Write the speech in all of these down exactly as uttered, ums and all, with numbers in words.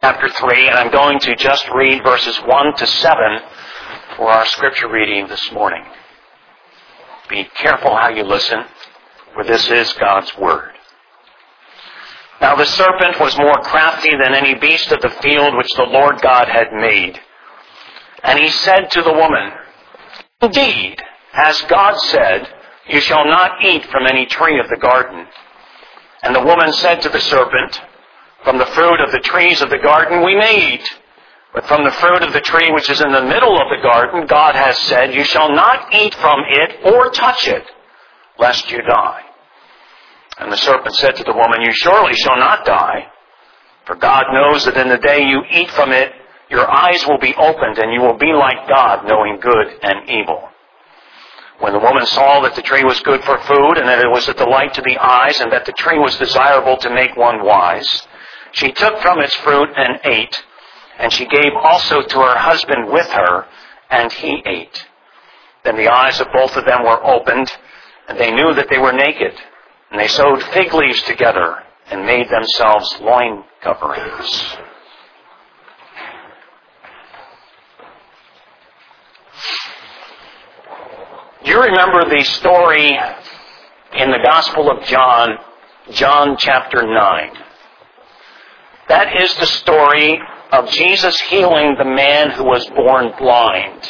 chapter three, and I'm going to just read verses one to seven for our scripture reading this morning. Be careful how you listen, for this is God's word. Now the serpent was more crafty than any beast of the field which the Lord God had made. And he said to the woman, Indeed, as God said, you shall not eat from any tree of the garden. And the woman said to the serpent, From the fruit of the trees of the garden we may eat. But from the fruit of the tree which is in the middle of the garden, God has said, You shall not eat from it or touch it, lest you die. And the serpent said to the woman, You surely shall not die. For God knows that in the day you eat from it, your eyes will be opened, and you will be like God, knowing good and evil. When the woman saw that the tree was good for food, and that it was a delight to the eyes, and that the tree was desirable to make one wise, she took from its fruit and ate, and she gave also to her husband with her, and he ate. Then the eyes of both of them were opened, and they knew that they were naked. And they sewed fig leaves together, and made themselves loin coverings. Do you remember the story in the Gospel of John, John chapter nine? That is the story of Jesus healing the man who was born blind.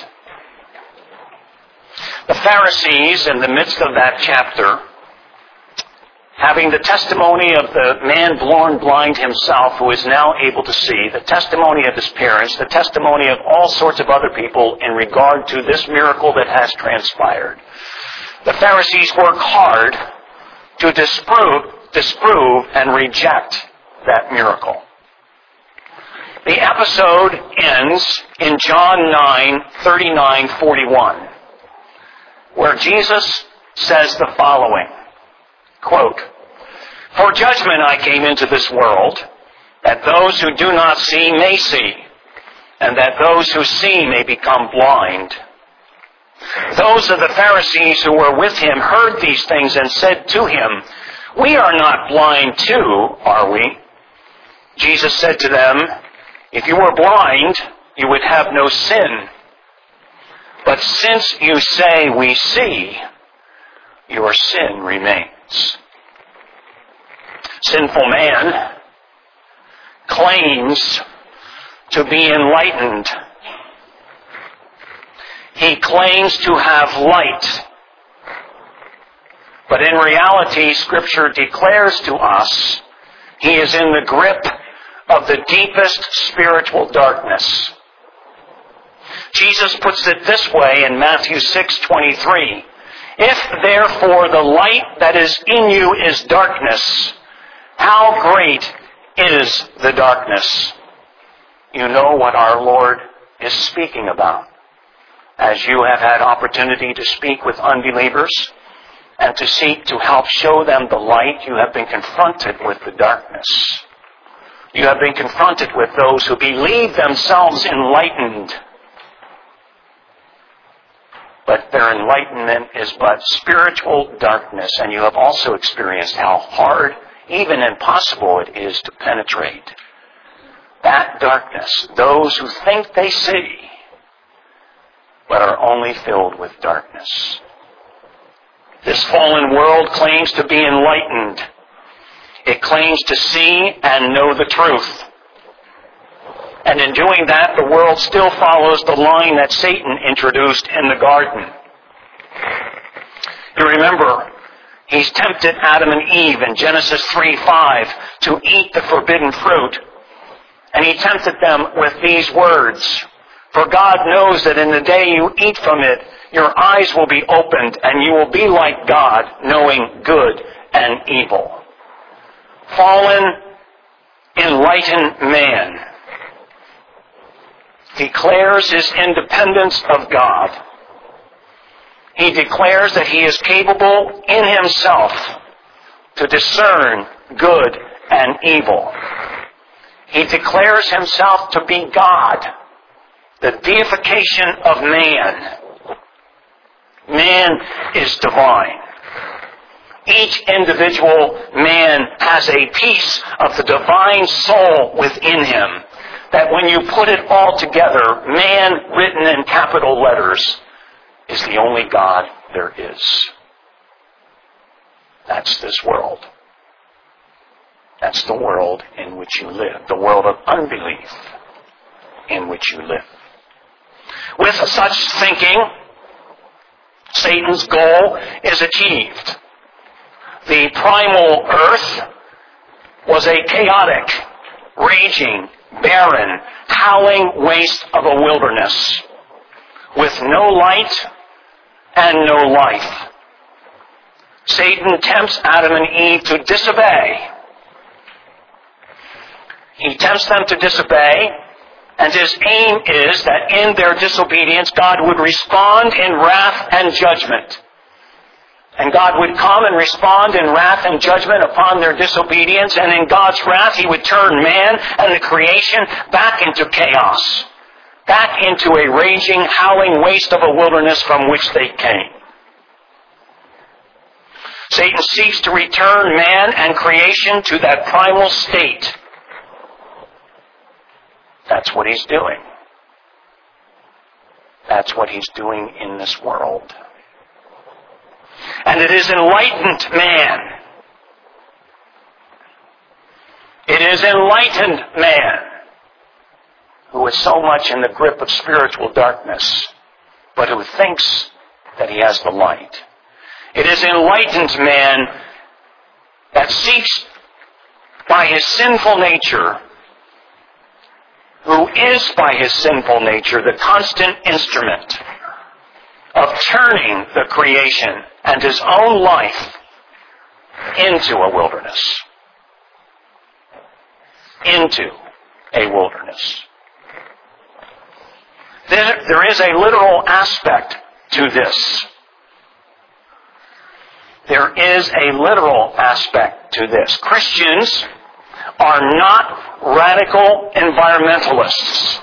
The Pharisees, in the midst of that chapter, having the testimony of the man born blind himself who is now able to see, the testimony of his parents, the testimony of all sorts of other people in regard to this miracle that has transpired. The Pharisees work hard to disprove, disprove and reject that miracle. The episode ends in John nine, thirty-nine, forty-one, where Jesus says the following, quote, For judgment I came into this world, that those who do not see may see, and that those who see may become blind. Those of the Pharisees who were with him heard these things and said to him, We are not blind too, are we? Jesus said to them, If you were blind, you would have no sin. But since you say we see, your sin remains. Sinful man claims to be enlightened. He claims to have light. But in reality, Scripture declares to us he is in the grip of the deepest spiritual darkness. Jesus puts it this way in Matthew six twenty-three. If therefore the light that is in you is darkness, how great is the darkness? You know what our Lord is speaking about. As you have had opportunity to speak with unbelievers and to seek to help show them the light, you have been confronted with the darkness. You have been confronted with those who believe themselves enlightened. But their enlightenment is but spiritual darkness, and you have also experienced how hard, even impossible it is to penetrate that darkness. Those who think they see, but are only filled with darkness. This fallen world claims to be enlightened. It claims to see and know the truth. And in doing that, the world still follows the line that Satan introduced in the garden. You remember, he's tempted Adam and Eve in Genesis three five to eat the forbidden fruit. And he tempted them with these words, For God knows that in the day you eat from it, your eyes will be opened, and you will be like God, knowing good and evil. Fallen, enlightened man declares his independence of God. He declares that he is capable in himself to discern good and evil. He declares himself to be God, the deification of man. Man is divine. Each individual man has a piece of the divine soul within him. that when you put it all together, man written in capital letters is the only God there is. That's this world. That's the world in which you live, the world of unbelief in which you live. With such thinking, Satan's goal is achieved. The primal earth was a chaotic, raging, barren, howling waste of a wilderness with no light and no life. Satan tempts Adam and Eve to disobey. He tempts them to disobey, and his aim is that in their disobedience, God would respond in wrath and judgment. And God would come and respond in wrath and judgment upon their disobedience, and in God's wrath, He would turn man and the creation back into chaos, back into a raging, howling waste of a wilderness from which they came. Satan seeks to return man and creation to that primal state. That's what he's doing. That's what he's doing in this world. And it is enlightened man. It is enlightened man who is so much in the grip of spiritual darkness, but who thinks that he has the light. It is enlightened man that seeks by his sinful nature, who is by his sinful nature the constant instrument of turning the creation and his own life into a wilderness. Into a wilderness. There, there is a literal aspect to this. There is a literal aspect to this. Christians are not radical environmentalists.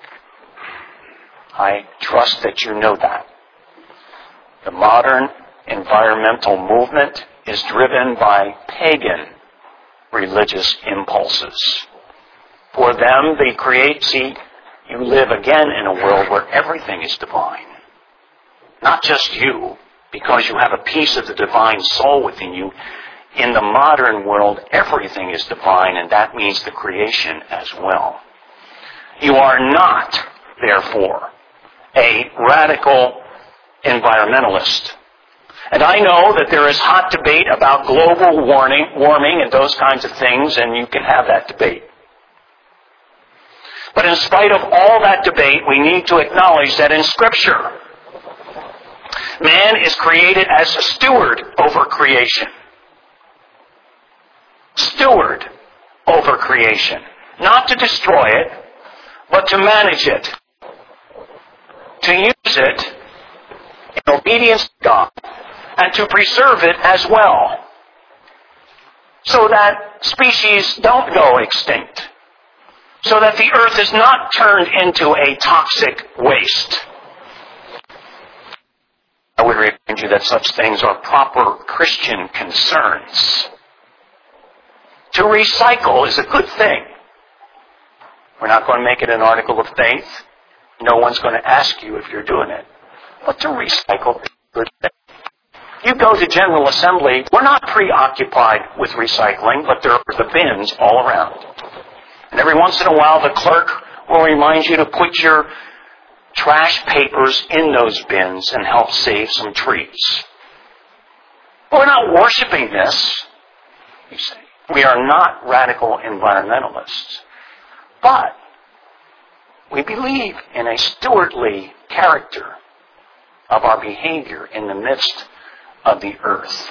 I trust that you know that. The modern environmental movement is driven by pagan religious impulses. For them, they create, see, you live again in a world where everything is divine. Not just you, because you have a piece of the divine soul within you. In the modern world, everything is divine, and that means the creation as well. You are not, therefore, a radical environmentalist. And I know that there is hot debate about global warming, warming and those kinds of things, and you can have that debate. But in spite of all that debate, we need to acknowledge that in Scripture, man is created as a steward over creation. Steward over creation. Not to destroy it, but to manage it. To use it in obedience to God, and to preserve it as well, so that species don't go extinct, so that the earth is not turned into a toxic waste. I would remind you that such things are proper Christian concerns. To recycle is a good thing. We're not going to make it an article of faith. No one's going to ask you if you're doing it. But to recycle is a good thing. You go to General Assembly, we're not preoccupied with recycling, but there are the bins all around. And every once in a while, the clerk will remind you to put your trash papers in those bins and help save some trees. But we're not worshiping this, you say. We are not radical environmentalists. But we believe in a stewardly character of our behavior in the midst of the earth.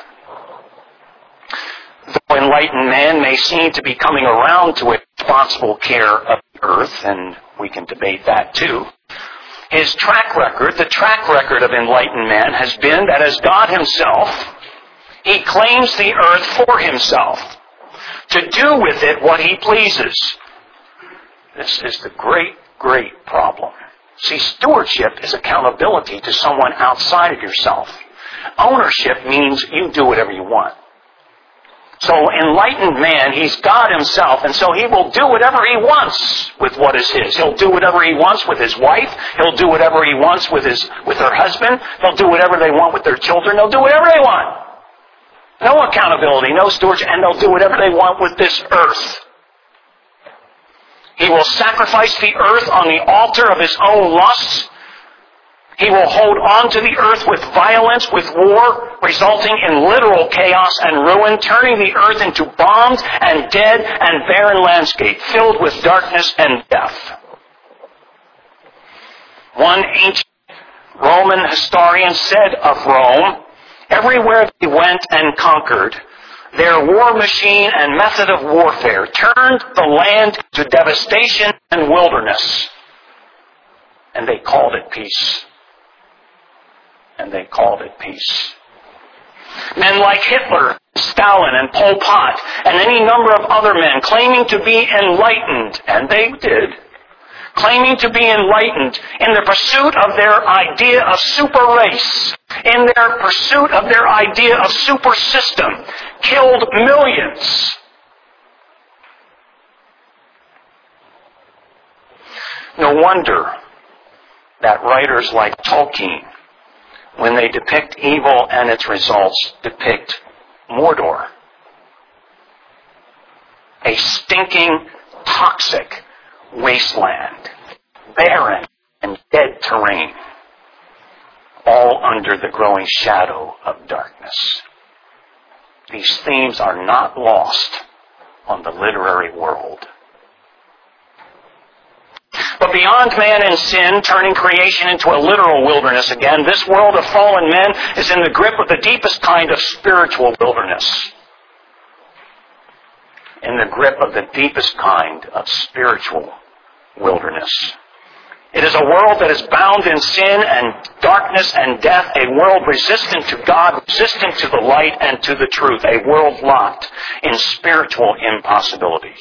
Though enlightened man may seem to be coming around to a responsible care of the earth, and we can debate that too, his track record, the track record of enlightened man, has been that as God himself, he claims the earth for himself, to do with it what he pleases. This is the great, great problem. See, stewardship is accountability to someone outside of yourself. Ownership means you do whatever you want. So enlightened man, he's God himself, and so he will do whatever he wants with what is his. He'll do whatever he wants with his wife. He'll do whatever he wants with his with her husband. They'll do whatever they want with their children. They'll do whatever they want. No accountability, no stewardship, and they'll do whatever they want with this earth. He will sacrifice the earth on the altar of his own lusts. He will hold on to the earth with violence, with war, resulting in literal chaos and ruin, turning the earth into bombed and dead and barren landscape, filled with darkness and death. One ancient Roman historian said of Rome, everywhere they went and conquered, their war machine and method of warfare turned the land to devastation and wilderness. And they called it peace. And they called it peace. Men like Hitler, Stalin, and Pol Pot, and any number of other men claiming to be enlightened, and they did, claiming to be enlightened in the pursuit of their idea of super race, in their pursuit of their idea of super system, killed millions. No wonder that writers like Tolkien, when they depict evil and its results, depict Mordor. A stinking, toxic wasteland, barren and dead terrain, all under the growing shadow of darkness. These themes are not lost on the literary world. But beyond man and sin, turning creation into a literal wilderness again, this world of fallen men is in the grip of the deepest kind of spiritual wilderness. In the grip of the deepest kind of spiritual wilderness. It is a world that is bound in sin and darkness and death, a world resistant to God, resistant to the light and to the truth, a world locked in spiritual impossibilities.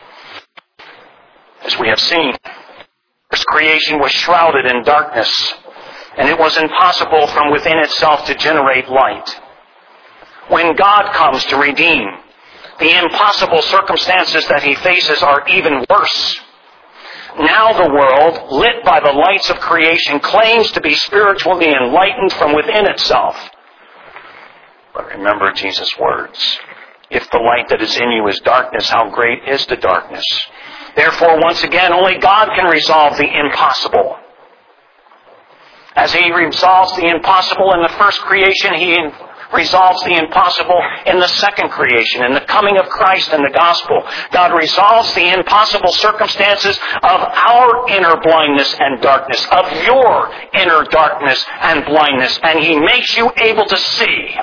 As we have seen, this creation was shrouded in darkness, and it was impossible from within itself to generate light. When God comes to redeem, the impossible circumstances that he faces are even worse. Now the world, lit by the lights of creation, claims to be spiritually enlightened from within itself. But remember Jesus' words. If the light that is in you is darkness, how great is the darkness? Therefore, once again, only God can resolve the impossible. As he resolves the impossible in the first creation, he resolves the impossible in the second creation. In the coming of Christ and the gospel, God resolves the impossible circumstances of our inner blindness and darkness, of your inner darkness and blindness, and he makes you able to see.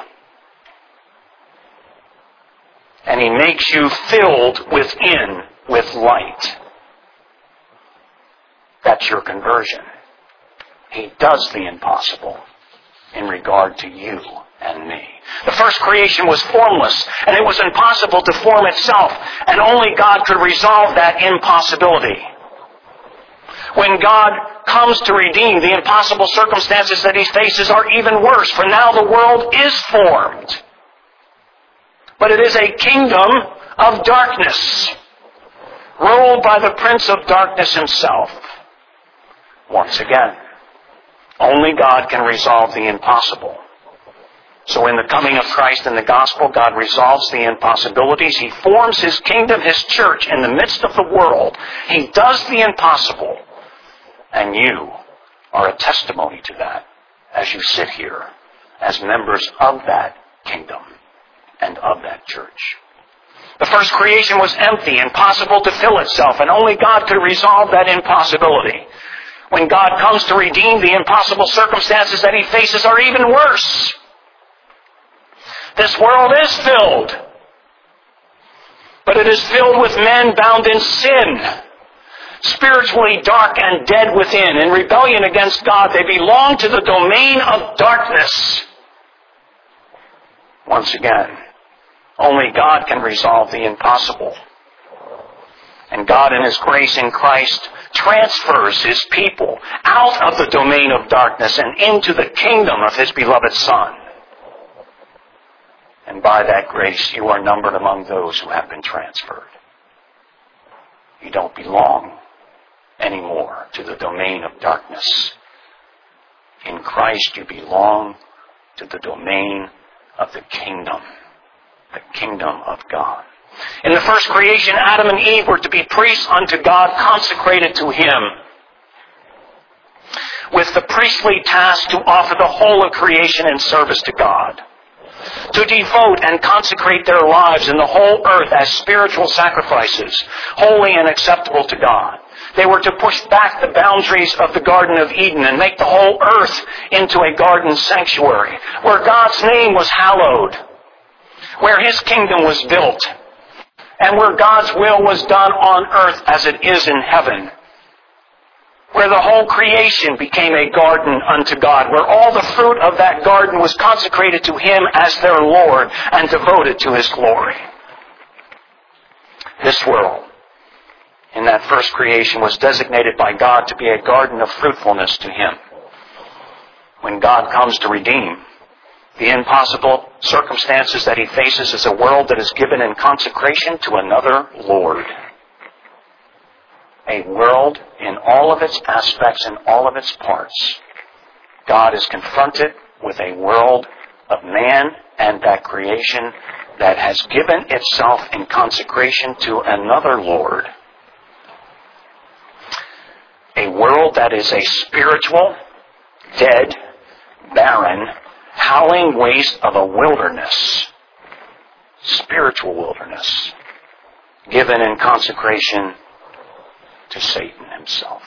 And he makes you filled within with light. That's your conversion. He does the impossible in regard to you and me. The first creation was formless, and it was impossible to form itself, and only God could resolve that impossibility. When God comes to redeem, the impossible circumstances that he faces are even worse, for now the world is formed. But it is a kingdom of darkness, ruled by the Prince of Darkness himself. Once again, only God can resolve the impossible. So in the coming of Christ and the gospel, God resolves the impossibilities. He forms his kingdom, his church, in the midst of the world. He does the impossible. And you are a testimony to that as you sit here as members of that kingdom and of that church. The first creation was empty, impossible to fill itself, and only God could resolve that impossibility. When God comes to redeem, the impossible circumstances that he faces are even worse. This world is filled, but it is filled with men bound in sin, spiritually dark and dead within. In rebellion against God, they belong to the domain of darkness. Once again, only God can resolve the impossible. And God in his grace in Christ transfers his people out of the domain of darkness and into the kingdom of his beloved Son. And by that grace, you are numbered among those who have been transferred. You don't belong anymore to the domain of darkness. In Christ, you belong to the domain of the kingdom, the kingdom of God. In the first creation, Adam and Eve were to be priests unto God, consecrated to Him, with the priestly task to offer the whole of creation in service to God, to devote and consecrate their lives in the whole earth as spiritual sacrifices, holy and acceptable to God. They were to push back the boundaries of the Garden of Eden and make the whole earth into a garden sanctuary, where God's name was hallowed, where His kingdom was built, and where God's will was done on earth as it is in heaven, where the whole creation became a garden unto God, where all the fruit of that garden was consecrated to Him as their Lord and devoted to His glory. This world, in that first creation, was designated by God to be a garden of fruitfulness to Him. When God comes to redeem, the impossible circumstances that He faces is a world that is given in consecration to another Lord. A world in all of its aspects and all of its parts. God is confronted with a world of man and that creation that has given itself in consecration to another Lord. A world that is a spiritual, dead, barren, howling waste of a wilderness, spiritual wilderness, given in consecration to Satan himself.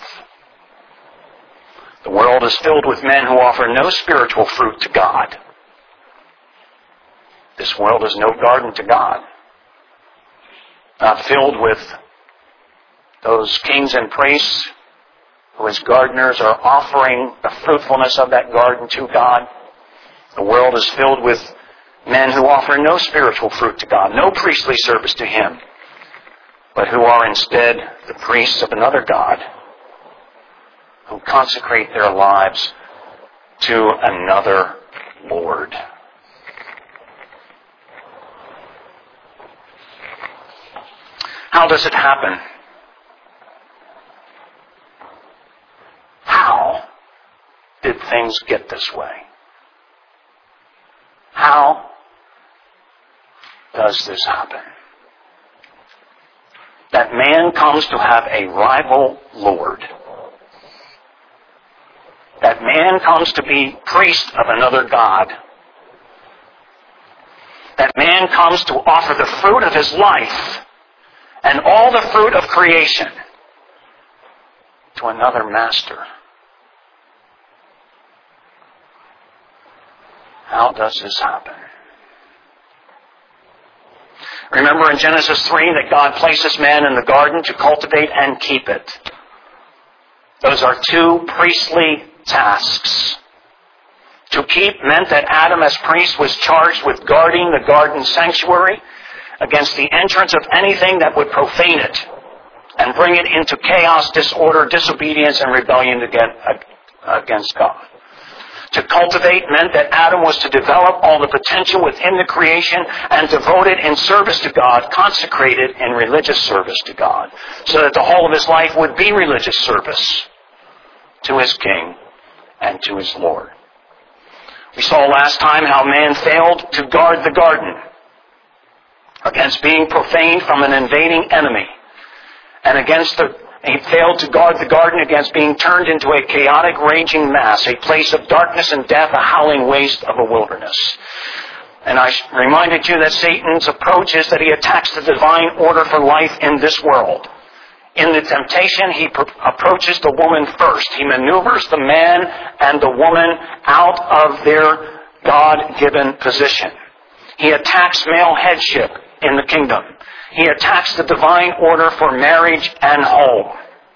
The world is filled with men who offer no spiritual fruit to God. This world is no garden to God. Not filled with those kings and priests who as gardeners are offering the fruitfulness of that garden to God. The world is filled with men who offer no spiritual fruit to God, no priestly service to Him, but who are instead the priests of another God, who consecrate their lives to another Lord. How does it happen? How did things get this way? How does this happen? That man comes to have a rival Lord. That man comes to be priest of another God. That man comes to offer the fruit of his life and all the fruit of creation to another master. How does this happen? Remember in Genesis three that God places man in the garden to cultivate and keep it. Those are two priestly tasks. To keep meant that Adam as priest was charged with guarding the garden sanctuary against the entrance of anything that would profane it and bring it into chaos, disorder, disobedience, and rebellion against God. To cultivate meant that Adam was to develop all the potential within the creation and devote it in service to God, consecrated in religious service to God, so that the whole of his life would be religious service to his King and to his Lord. We saw last time how man failed to guard the garden against being profaned from an invading enemy, and against the He failed to guard the garden against being turned into a chaotic, raging mass, a place of darkness and death, a howling waste of a wilderness. And I reminded you that Satan's approach is that he attacks the divine order for life in this world. In the temptation, he pro- approaches the woman first. He maneuvers the man and the woman out of their God-given position. He attacks male headship in the kingdom. He attacks the divine order for marriage and home.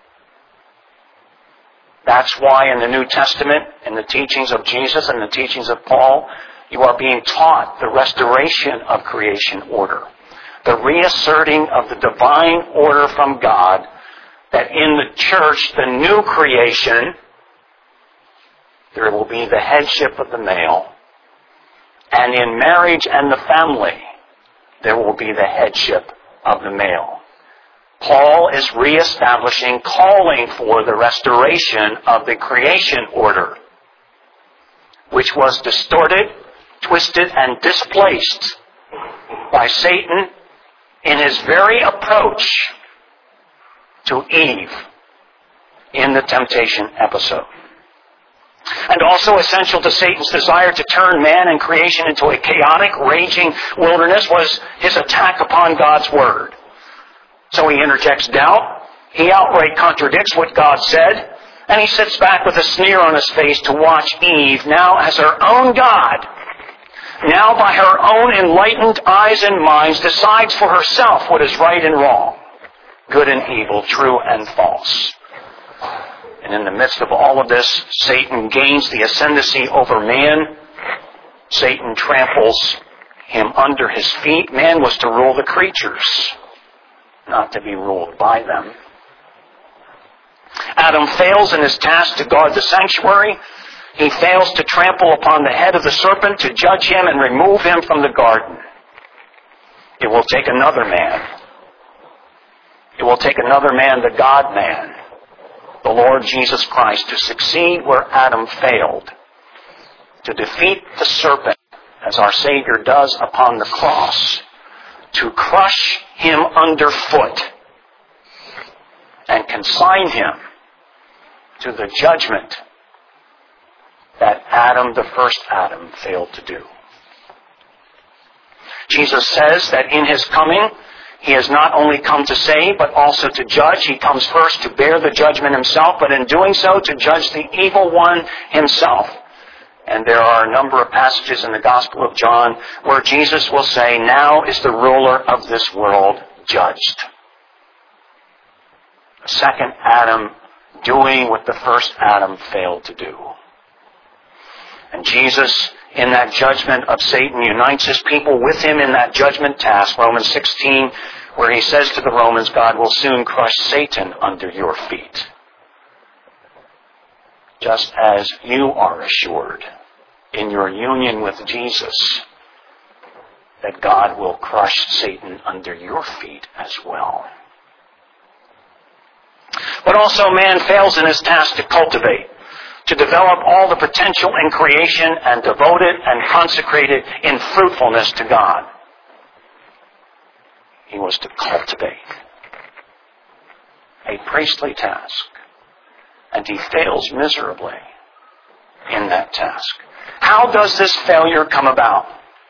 That's why in the New Testament, in the teachings of Jesus and the teachings of Paul, you are being taught the restoration of creation order. The reasserting of the divine order from God, that in the church, the new creation, there will be the headship of the male And in marriage and the family, there will be the headship of the male. Paul is reestablishing, calling for the restoration of the creation order, which was distorted, twisted, and displaced by Satan in his very approach to Eve in the temptation episode. And also essential to Satan's desire to turn man and creation into a chaotic, raging wilderness was his attack upon God's Word. So he interjects doubt, he outright contradicts what God said, and he sits back with a sneer on his face to watch Eve, now as her own God, now by her own enlightened eyes and minds, decides for herself what is right and wrong, good and evil, true and false. And in the midst of all of this, Satan gains the ascendancy over man. Satan tramples him under his feet. Man was to rule the creatures, not to be ruled by them. Adam fails in his task to guard the sanctuary. He fails to trample upon the head of the serpent, to judge him and remove him from the garden. It will take another man. It will take another man, the God-man, the Lord Jesus Christ, to succeed where Adam failed, to defeat the serpent, as our Savior does upon the cross, to crush him underfoot and consign him to the judgment that Adam, the first Adam, failed to do. Jesus says that in his coming, he has not only come to save, but also to judge. He comes first to bear the judgment himself, but in doing so, to judge the evil one himself. And there are a number of passages in the Gospel of John where Jesus will say, "Now is the ruler of this world judged." The second Adam doing what the first Adam failed to do. And Jesus, in that judgment of Satan, unites his people with him in that judgment task. Romans sixteen, where he says to the Romans, God will soon crush Satan under your feet. Just as you are assured in your union with Jesus that God will crush Satan under your feet as well. But also man fails in his task to cultivate, to develop all the potential in creation and devote it and consecrate it in fruitfulness to God. He was to cultivate a priestly task, and he fails miserably in that task. How does this failure come about?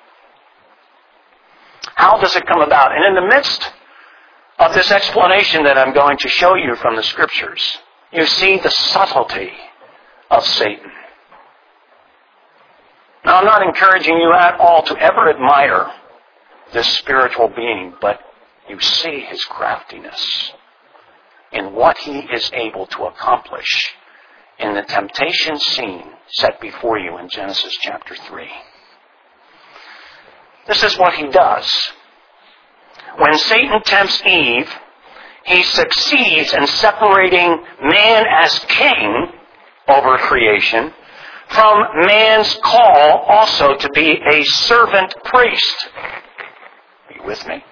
How does it come about? And in the midst of this explanation that I'm going to show you from the Scriptures, you see the subtlety of Satan. Now, I'm not encouraging you at all to ever admire this spiritual being, but you see his craftiness in what he is able to accomplish in the temptation scene set before you in Genesis chapter three. This is what he does. When Satan tempts Eve, he succeeds in separating man as king over creation from man's call also to be a servant priest. Are you with me?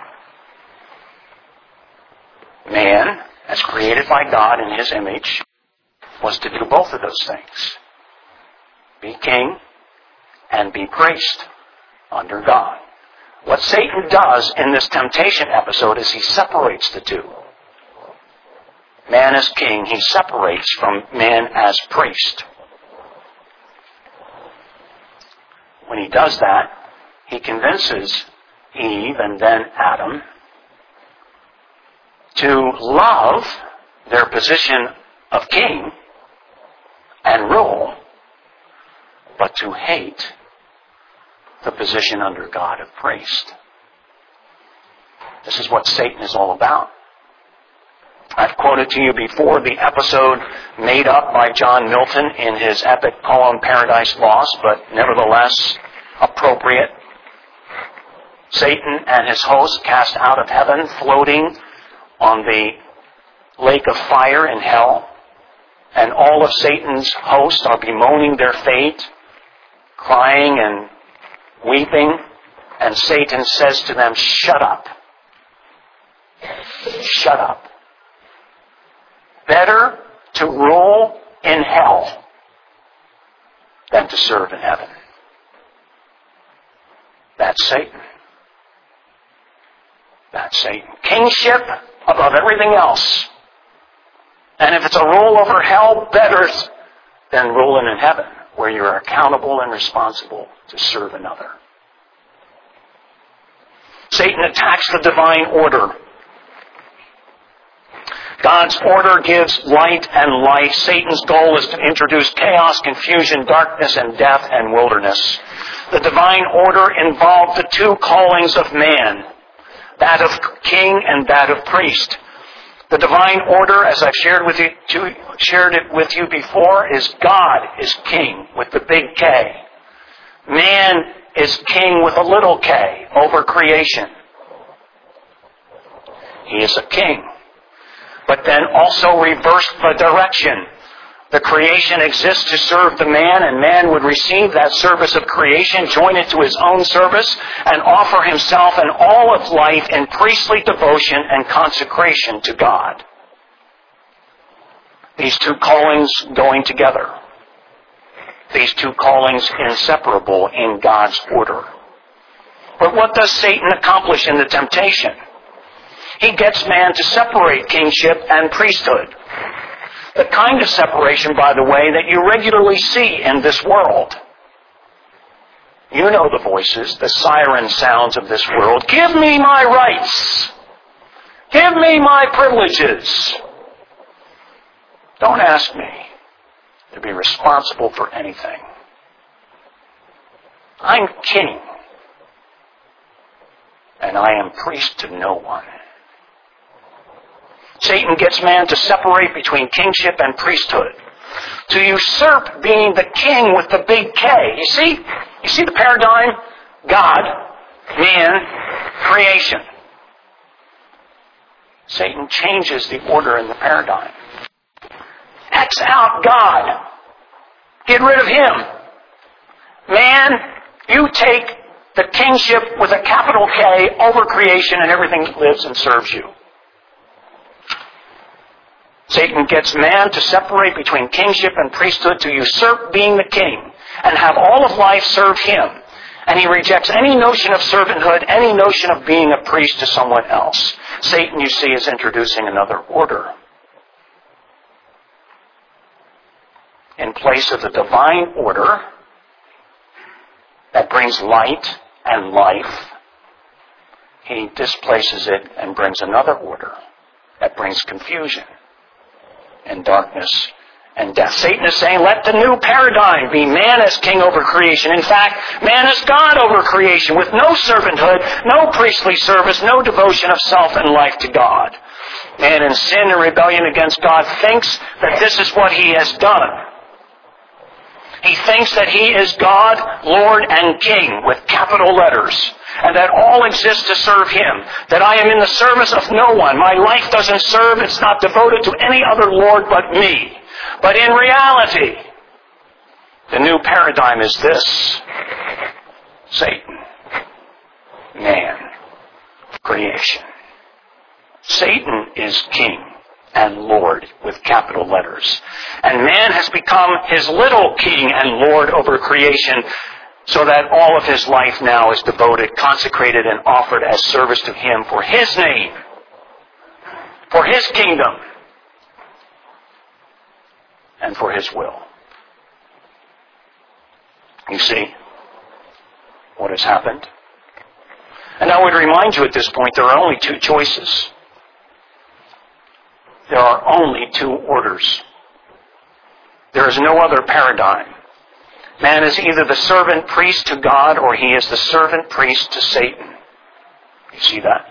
Man, as created by God in his image, was to do both of those things. Be king and be priest under God. What Satan does in this temptation episode is he separates the two. Man as king, he separates from man as priest. When he does that, he convinces Eve and then Adam to love their position of king and rule, but to hate the position under God of priest. This is what Satan is all about. I've quoted to you before the episode made up by John Milton in his epic poem Paradise Lost, but nevertheless appropriate. Satan and his host cast out of heaven, floating on the lake of fire in hell, and all of Satan's hosts are bemoaning their fate, crying and weeping, and Satan says to them, shut up. Shut up. Better to rule in hell than to serve in heaven. That's Satan. That's Satan. Kingship above everything else. And if it's a rule over hell, better than ruling in heaven, where you're accountable and responsible to serve another. Satan attacks the divine order. God's order gives light and life. Satan's goal is to introduce chaos, confusion, darkness, and death and wilderness. The divine order involved the two callings of man, that of king and that of priest. The divine order, as I've shared with you, shared it with you before, is God is king with the big K. Man is king with a little k over creation. He is a king. But then also reverse the direction. The creation exists to serve the man, and man would receive that service of creation, join it to his own service, and offer himself and all of life in priestly devotion and consecration to God. These two callings going together. These two callings inseparable in God's order. But what does Satan accomplish in the temptation? He gets man to separate kingship and priesthood. The kind of separation, by the way, that you regularly see in this world. You know the voices, the siren sounds of this world. Give me my rights. Give me my privileges. Don't ask me to be responsible for anything. I'm king, and I am priest to no one. Satan gets man to separate between kingship and priesthood, to usurp being the king with the big K. You see? You see the paradigm? God, man, creation. Satan changes the order in the paradigm. X out God. Get rid of him. Man, you take the kingship with a capital K over creation and everything that lives and serves you. Satan gets man to separate between kingship and priesthood, to usurp being the king and have all of life serve him. And he rejects any notion of servanthood, any notion of being a priest to someone else. Satan, you see, is introducing another order. In place of the divine order that brings light and life, he displaces it and brings another order that brings confusion and darkness and death. Satan is saying, let the new paradigm be man as king over creation. In fact, man as God over creation, with no servanthood, no priestly service, no devotion of self and life to God. Man in sin and rebellion against God thinks that this is what he has done. He thinks that he is God, Lord, and King with capital letters, and that all exists to serve him, that I am in the service of no one. My life doesn't serve, it's not devoted to any other Lord but me. But in reality, the new paradigm is this: Satan, man, creation. Satan is king and Lord with capital letters. And man has become his little king and Lord over creation, so that all of his life now is devoted, consecrated, and offered as service to him for his name, for his kingdom, and for his will. You see what has happened? And I would remind you at this point, there are only two choices. There are only two orders. There is no other paradigm. Man is either the servant priest to God, or he is the servant priest to Satan. You see that?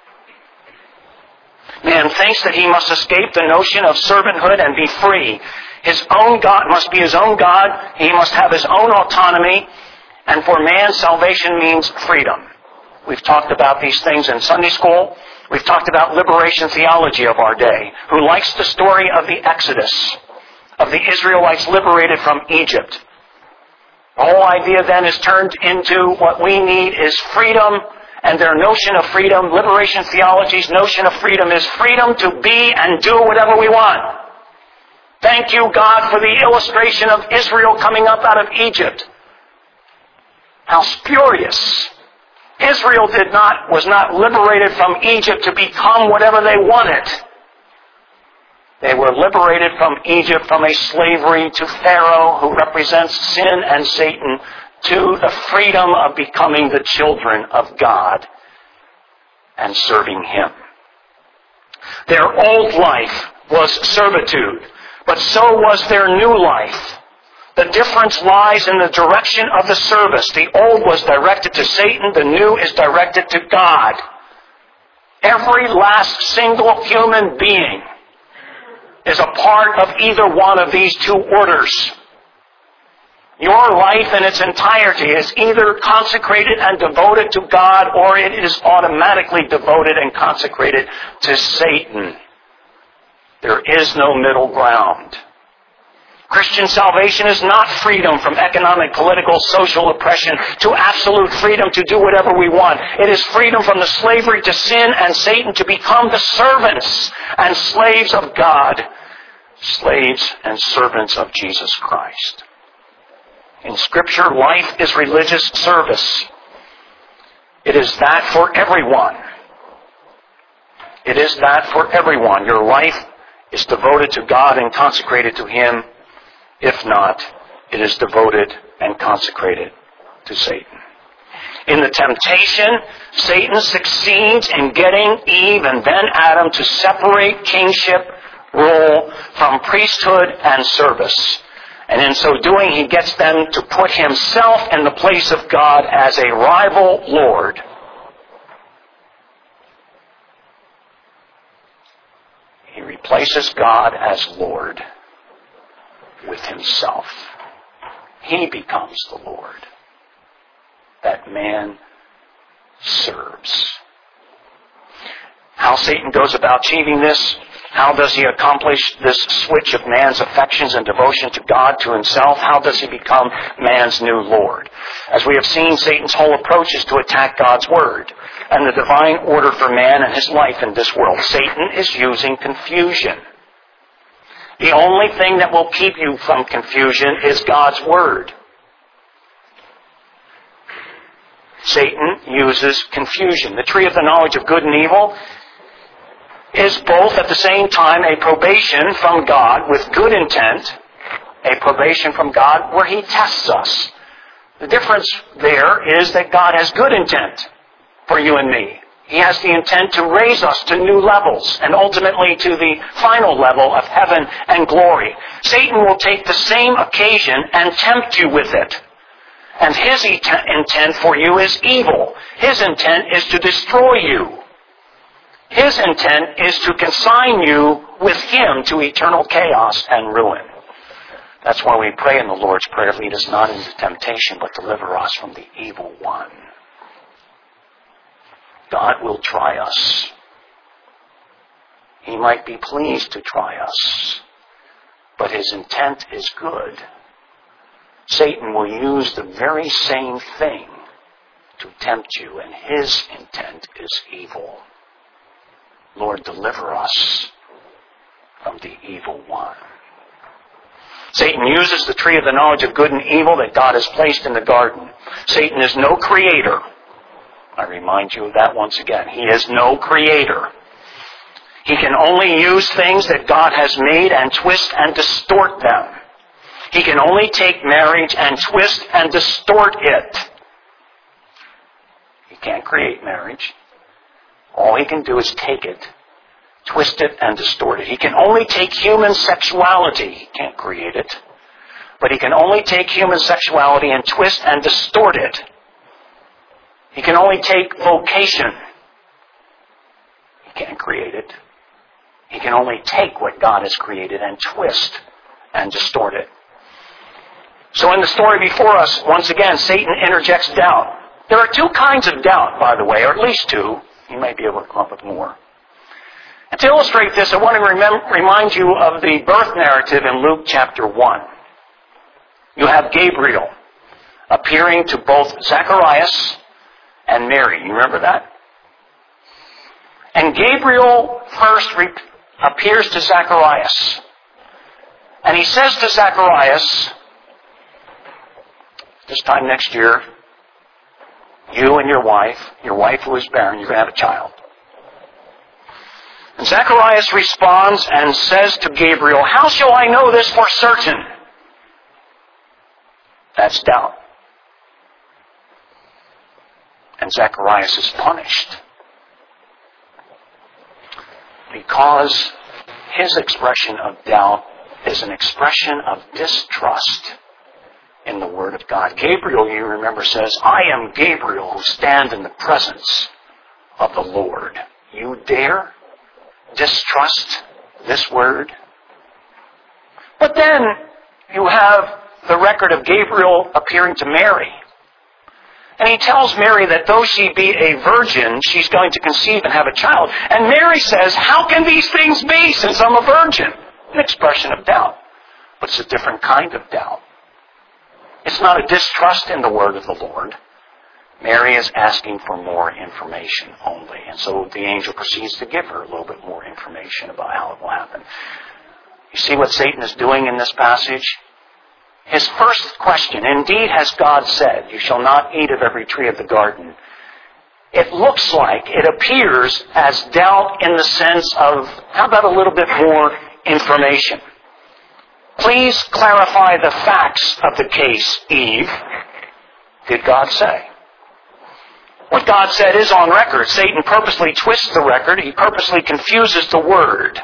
Man thinks that he must escape the notion of servanthood and be free. His own God must be his own God. He must have his own autonomy. And for man, salvation means freedom. We've talked about these things in Sunday school. We've talked about liberation theology of our day, who likes the story of the Exodus, of the Israelites liberated from Egypt. The whole idea then is turned into what we need is freedom, and their notion of freedom, liberation theology's notion of freedom is freedom to be and do whatever we want. Thank you, God, for the illustration of Israel coming up out of Egypt. How spurious. Israel did not, was not liberated from Egypt to become whatever they wanted. They were liberated from Egypt, from a slavery to Pharaoh, who represents sin and Satan, to the freedom of becoming the children of God and serving Him. Their old life was servitude, but so was their new life. The difference lies in the direction of the service. The old was directed to Satan, the new is directed to God. Every last single human being is a part of either one of these two orders. Your life in its entirety is either consecrated and devoted to God, or it is automatically devoted and consecrated to Satan. There is no middle ground. Christian salvation is not freedom from economic, political, social oppression to absolute freedom to do whatever we want. It is freedom from the slavery to sin and Satan to become the servants and slaves of God, slaves and servants of Jesus Christ. In Scripture, life is religious service. It is that for everyone. It is that for everyone. Your life is devoted to God and consecrated to Him. If not, it is devoted and consecrated to Satan. In the temptation, Satan succeeds in getting Eve and then Adam to separate kingship role from priesthood and service. And in so doing, he gets them to put himself in the place of God as a rival Lord. He replaces God as Lord with himself. He becomes the Lord that man serves. How Satan goes about achieving this, how does he accomplish this switch of man's affections and devotion to God, to himself? How does he become man's new Lord? As we have seen, Satan's whole approach is to attack God's Word and the divine order for man and his life in this world. Satan is using confusion. The only thing that will keep you from confusion is God's Word. Satan uses confusion. The tree of the knowledge of good and evil is both at the same time a probation from God with good intent, a probation from God where He tests us. The difference there is that God has good intent for you and me. He has the intent to raise us to new levels and ultimately to the final level of heaven and glory. Satan will take the same occasion and tempt you with it. And his intent for you is evil. His intent is to destroy you. His intent is to consign you with him to eternal chaos and ruin. That's why we pray in the Lord's Prayer, lead us not into temptation, but deliver us from the evil one. God will try us. He might be pleased to try us, but his intent is good. Satan will use the very same thing to tempt you, and his intent is evil. Lord, deliver us from the evil one. Satan uses the tree of the knowledge of good and evil that God has placed in the garden. Satan is no creator. I remind you of that once again. He is no creator. He can only use things that God has made and twist and distort them. He can only take marriage and twist and distort it. He can't create marriage. All he can do is take it, twist it, and distort it. He can only take human sexuality. He can't create it. But he can only take human sexuality and twist and distort it. He can only take vocation. He can't create it. He can only take what God has created and twist and distort it. So in the story before us, once again, Satan interjects doubt. There are two kinds of doubt, by the way, or at least two. You may be able to come up with more. And to illustrate this, I want to remem- remind you of the birth narrative in Luke chapter one. You have Gabriel, appearing to both Zacharias and Mary. You remember that? And Gabriel first re- appears to Zacharias. And he says to Zacharias, this time next year, you and your wife, your wife who is barren, you're going to have a child. And Zacharias responds and says to Gabriel, how shall I know this for certain? That's doubt. And Zacharias is punished because his expression of doubt is an expression of distrust in the Word of God. Gabriel, you remember, says, I am Gabriel who stand in the presence of the Lord. You dare distrust this Word? But then you have the record of Gabriel appearing to Mary. And he tells Mary that though she be a virgin, she's going to conceive and have a child. And Mary says, how can these things be since I'm a virgin? An expression of doubt. But it's a different kind of doubt. It's not a distrust in the word of the Lord. Mary is asking for more information only. And so the angel proceeds to give her a little bit more information about how it will happen. You see what Satan is doing in this passage? His first question, indeed has God said, you shall not eat of every tree of the garden. It looks like, it appears as doubt in the sense of, how about a little bit more information? Please clarify the facts of the case, Eve. Did God say? What God said is on record. Satan purposely twists the record. He purposely confuses the word.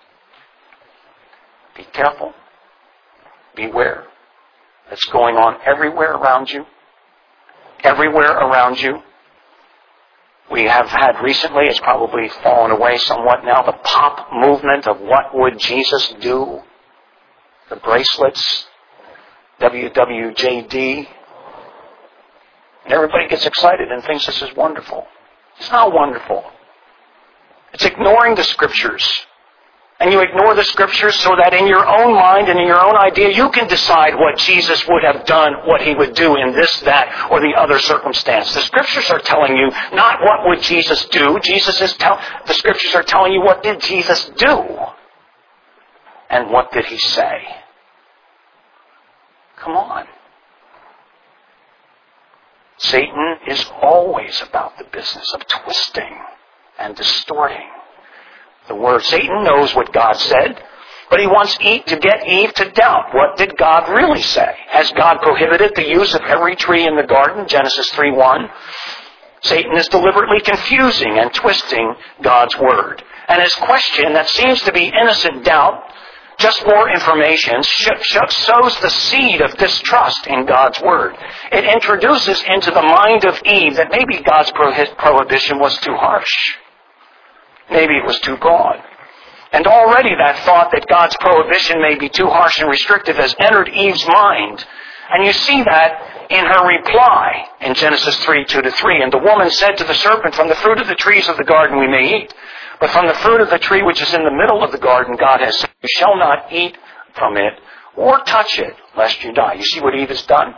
Be careful. Beware. It's going on everywhere around you. Everywhere around you. We have had recently, it's probably fallen away somewhat now, the pop movement of what would Jesus do? The bracelets, W W J D. And everybody gets excited and thinks this is wonderful. It's not wonderful. It's ignoring the Scriptures. And you ignore the Scriptures so that in your own mind and in your own idea, you can decide what Jesus would have done, what He would do in this, that, or the other circumstance. The Scriptures are telling you not what would Jesus do. Jesus is tell, the Scriptures are telling you what did Jesus do. And what did He say? Come on. Satan is always about the business of twisting and distorting the word. Satan knows what God said, but he wants Eve to get Eve to doubt. What did God really say? Has God prohibited the use of every tree in the garden? Genesis three one. Satan is deliberately confusing and twisting God's word. And his question that seems to be innocent doubt, just more information, sows the seed of distrust in God's word. It introduces into the mind of Eve that maybe God's prohibition was too harsh. Maybe it was too broad. And already that thought that God's prohibition may be too harsh and restrictive has entered Eve's mind. And you see that in her reply in Genesis three, two to three. And the woman said to the serpent, from the fruit of the trees of the garden we may eat. But from the fruit of the tree which is in the middle of the garden, God has said, you shall not eat from it or touch it, lest you die. You see what Eve has done?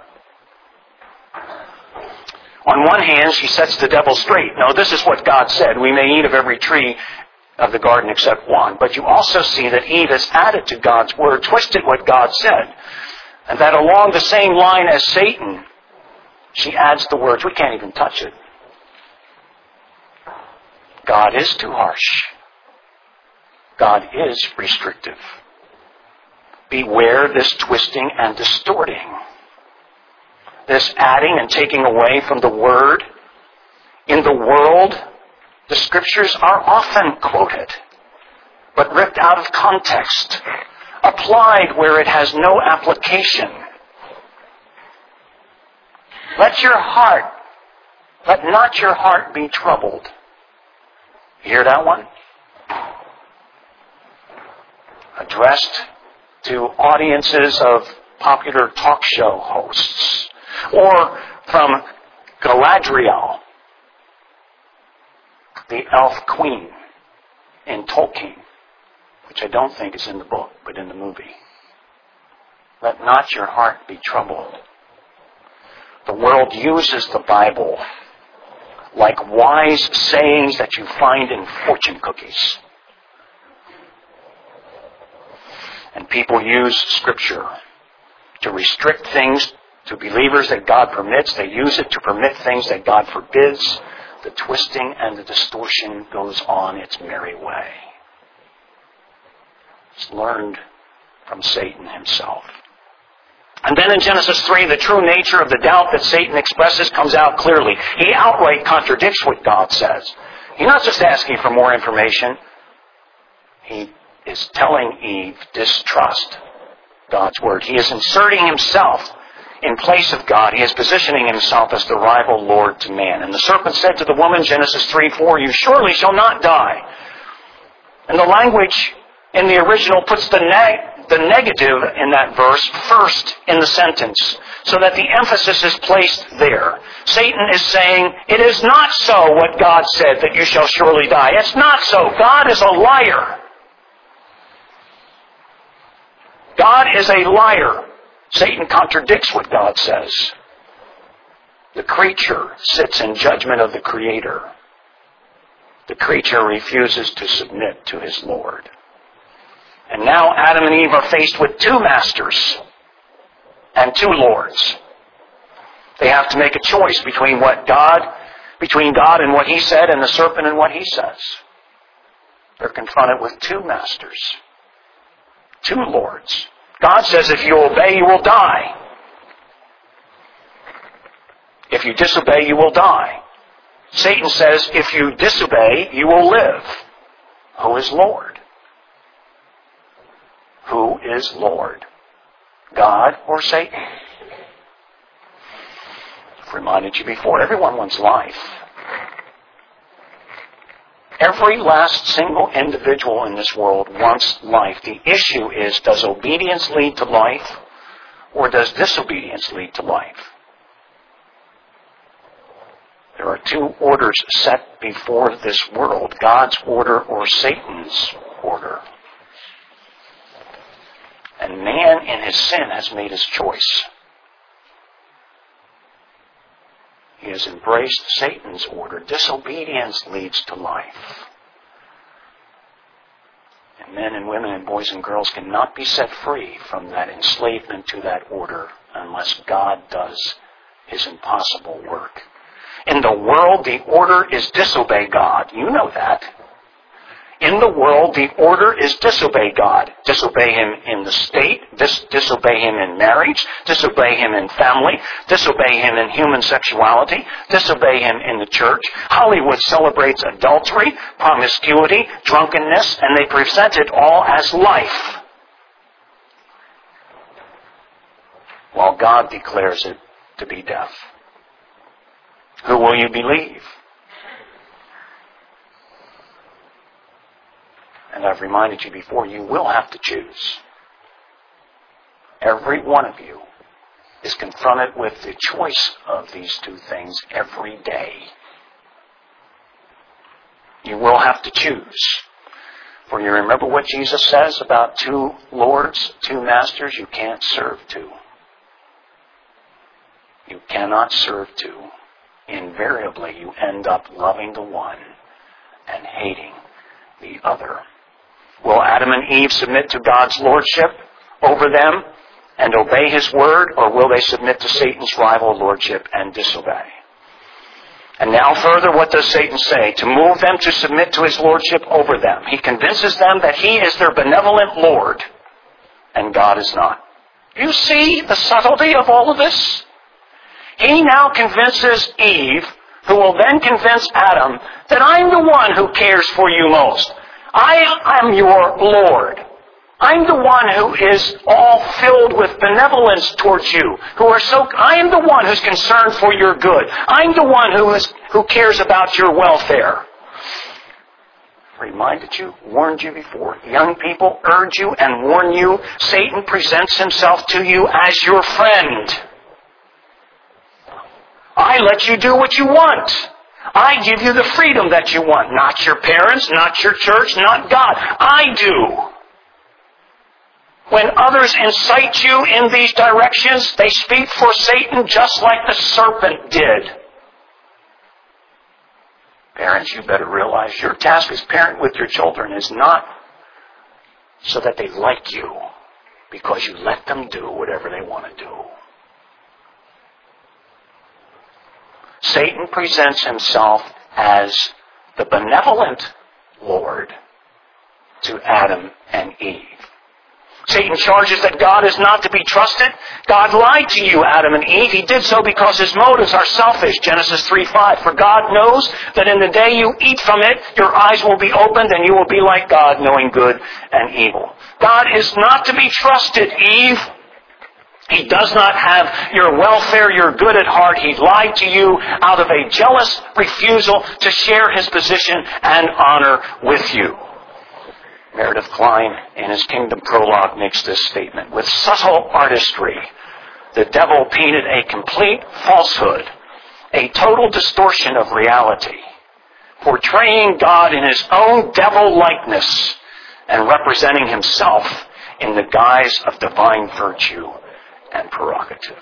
On one hand, she sets the devil straight. No, this is what God said. We may eat of every tree of the garden except one. But you also see that Eve has added to God's word, twisted what God said. And that along the same line as Satan, she adds the words, we can't even touch it. God is too harsh. God is restrictive. Beware this twisting and distorting. This adding and taking away from the Word. In the world, the Scriptures are often quoted, but ripped out of context, applied where it has no application. Let your heart, let not your heart be troubled. You hear that one? Addressed to audiences of popular talk show hosts. Or from Galadriel, the elf queen in Tolkien, which I don't think is in the book, but in the movie. Let not your heart be troubled. The world uses the Bible like wise sayings that you find in fortune cookies. And people use Scripture to restrict things to believers that God permits. They use it to permit things that God forbids. The twisting and the distortion goes on its merry way. It's learned from Satan himself. And then in Genesis three, the true nature of the doubt that Satan expresses comes out clearly. He outright contradicts what God says. He's not just asking for more information. He is telling Eve, distrust God's word. He is inserting himself in place of God. He is positioning himself as the rival Lord to man. And the serpent said to the woman, Genesis three four, you surely shall not die. And the language in the original puts the, neg- the negative in that verse first in the sentence, so that the emphasis is placed there. Satan is saying, it is not so what God said, that you shall surely die. It's not so. God is a liar. God is a liar. Satan contradicts what God says. The creature sits in judgment of the Creator. The creature refuses to submit to his Lord. And now Adam and Eve are faced with two masters and two lords. They have to make a choice between what God, between God and what He said, and the serpent and what he says. They're confronted with two masters, two lords. God says if you obey, you will die. If you disobey, you will die. Satan says if you disobey, you will live. Who is Lord? Who is Lord? God or Satan? I've reminded you before, everyone wants life. Every last single individual in this world wants life. The issue is, does obedience lead to life, or does disobedience lead to life? There are two orders set before this world, God's order or Satan's order. And man in his sin has made his choice. He has embraced Satan's order. Disobedience leads to life. And men and women and boys and girls cannot be set free from that enslavement to that order unless God does His impossible work. In the world, the order is disobey God. You know that. In the world, the order is disobey God. Disobey Him in the state, dis- disobey Him in marriage, disobey Him in family, disobey Him in human sexuality, disobey Him in the church. Hollywood celebrates adultery, promiscuity, drunkenness, and they present it all as life, while God declares it to be death. Who will you believe? And I've reminded you before, you will have to choose. Every one of you is confronted with the choice of these two things every day. You will have to choose. For you remember what Jesus says about two lords, two masters you can't serve two. You cannot serve two. Invariably, you end up loving the one and hating the other. Will Adam and Eve submit to God's lordship over them and obey His word, or will they submit to Satan's rival lordship and disobey? And now further, what does Satan say? To move them to submit to his lordship over them. He convinces them that he is their benevolent Lord, and God is not. You see the subtlety of all of this? He now convinces Eve, who will then convince Adam, that I'm the one who cares for you most. I am your Lord. I'm the one who is all filled with benevolence towards you. Who are so, I am the one who's concerned for your good. I'm the one who is who cares about your welfare. Reminded you, warned you before. Young people, urge you and warn you. Satan presents himself to you as your friend. I let you do what you want. I give you the freedom that you want. Not your parents, not your church, not God. I do. When others incite you in these directions, they speak for Satan just like the serpent did. Parents, you better realize your task as parent with your children is not so that they like you because you let them do whatever they want to do. Satan presents himself as the benevolent Lord to Adam and Eve. Satan charges that God is not to be trusted. God lied to you, Adam and Eve. He did so because his motives are selfish. Genesis three five. For God knows that in the day you eat from it, your eyes will be opened and you will be like God, knowing good and evil. God is not to be trusted, Eve. He does not have your welfare, your good at heart. He lied to you out of a jealous refusal to share his position and honor with you. Meredith Kline, in his Kingdom Prologue, makes this statement. With subtle artistry, the devil painted a complete falsehood, a total distortion of reality, portraying God in his own devil likeness and representing himself in the guise of divine virtue and prerogative.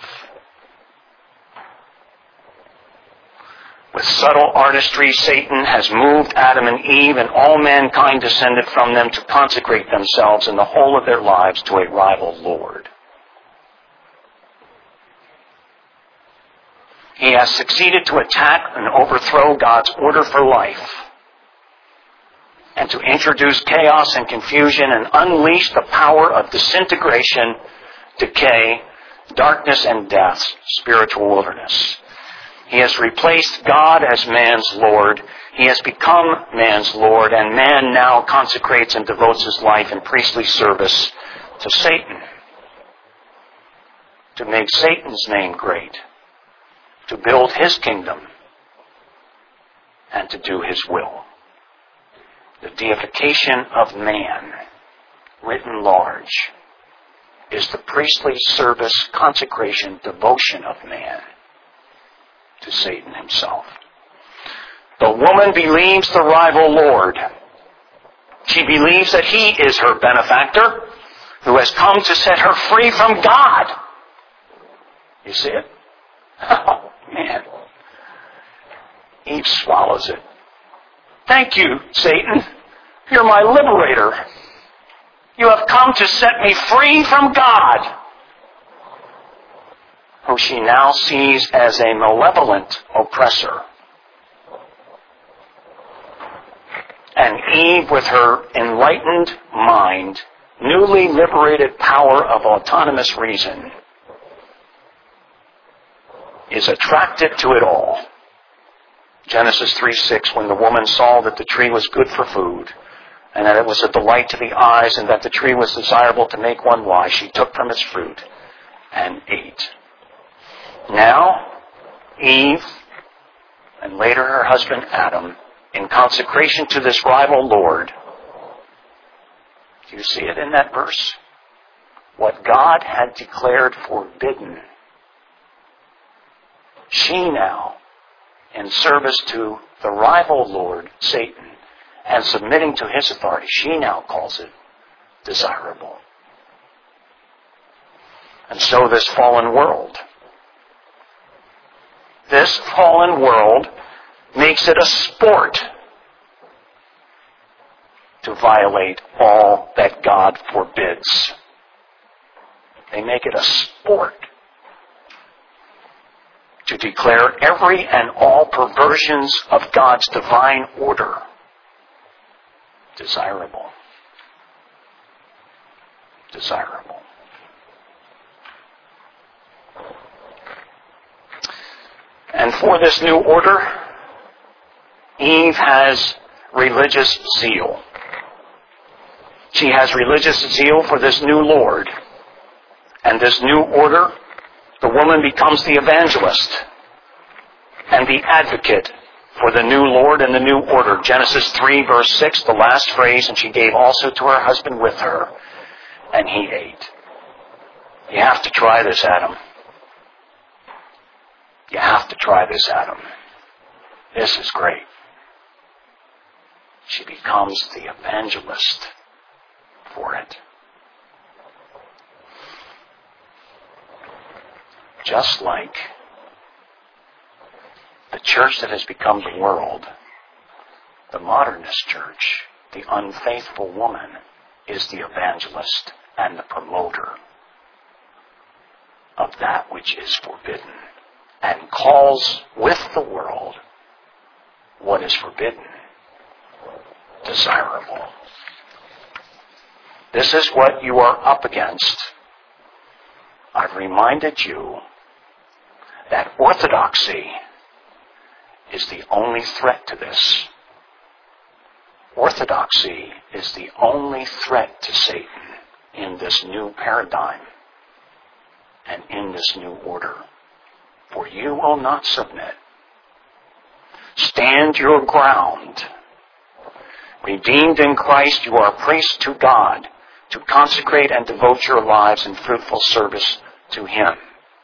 With subtle artistry, Satan has moved Adam and Eve and all mankind descended from them to consecrate themselves in the whole of their lives to a rival Lord. He has succeeded to attack and overthrow God's order for life and to introduce chaos and confusion and unleash the power of disintegration, decay, darkness and death, spiritual wilderness. He has replaced God as man's Lord. He has become man's Lord, and man now consecrates and devotes his life in priestly service to Satan, to make Satan's name great, to build his kingdom, and to do his will. The deification of man, written large, is the priestly service, consecration, devotion of man to Satan himself. The woman believes the rival Lord. She believes that he is her benefactor who has come to set her free from God. You see it? Oh, man. Eve swallows it. Thank you, Satan. You're my liberator. You have come to set me free from God, who she now sees as a malevolent oppressor. And Eve, with her enlightened mind, newly liberated power of autonomous reason, is attracted to it all. Genesis three six, when the woman saw that the tree was good for food, and that it was a delight to the eyes, and that the tree was desirable to make one wise, she took from its fruit and ate. Now, Eve, and later her husband Adam, in consecration to this rival Lord, do you see it in that verse? What God had declared forbidden, she now, in service to the rival Lord, Satan, and submitting to his authority, she now calls it desirable. And so this fallen world, this fallen world makes it a sport to violate all that God forbids. They make it a sport to declare every and all perversions of God's divine order desirable. Desirable. And for this new order, Eve has religious zeal. She has religious zeal for this new Lord. And this new order, the woman becomes the evangelist and the advocate for the new Lord and the new order. Genesis three, verse six, the last phrase, and she gave also to her husband with her, and he ate. You have to try this, Adam. You have to try this, Adam. This is great. She becomes the evangelist for it. just like the church that has become the world, the modernist church, the unfaithful woman, is the evangelist and the promoter of that which is forbidden, and calls with the world what is forbidden desirable. This is what you are up against. I've reminded you that orthodoxy is the only threat to this. Orthodoxy is the only threat to Satan in this new paradigm and in this new order. For you will not submit. Stand your ground. Redeemed in Christ, you are priests to God, to consecrate and devote your lives in fruitful service to Him.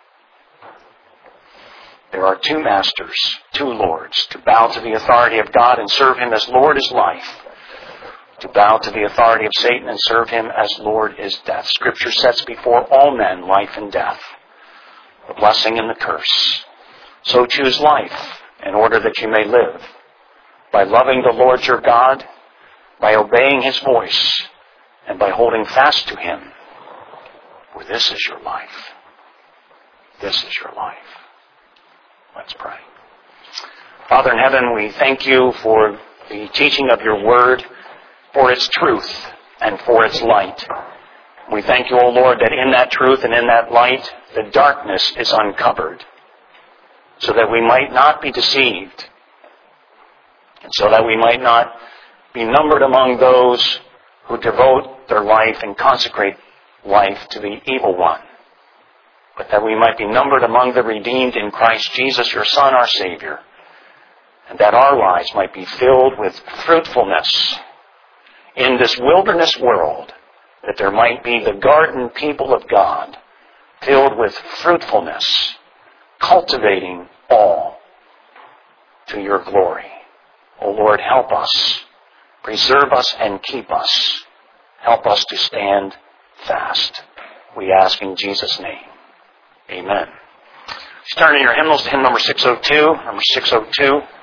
There are two masters, two lords. To bow to the authority of God and serve Him as Lord is life. To bow to the authority of Satan and serve him as Lord is death. Scripture sets before all men life and death, the blessing and the curse. So choose life in order that you may live, by loving the Lord your God, by obeying His voice, and by holding fast to Him. For this is your life. This is your life. Let's pray. Father in heaven, we thank you for the teaching of your word, for its truth and for its light. We thank you, O Lord, that in that truth and in that light, the darkness is uncovered, so that we might not be deceived, and so that we might not be numbered among those who devote their life and consecrate life to the evil one, but that we might be numbered among the redeemed in Christ Jesus, your Son, our Savior, and that our lives might be filled with fruitfulness in this wilderness world, that there might be the garden people of God, filled with fruitfulness, cultivating all to your glory. O Lord, help us. Preserve us and keep us. Help us to stand fast. We ask in Jesus' name. Amen. Turn in your hymnals to hymn number six oh two. Number six oh two.